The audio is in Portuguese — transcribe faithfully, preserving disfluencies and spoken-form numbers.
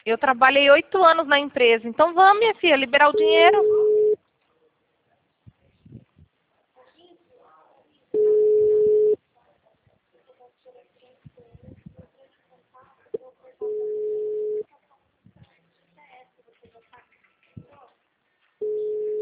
Eu trabalhei oito anos na empresa. Então vamos, minha filha, liberar o dinheiro.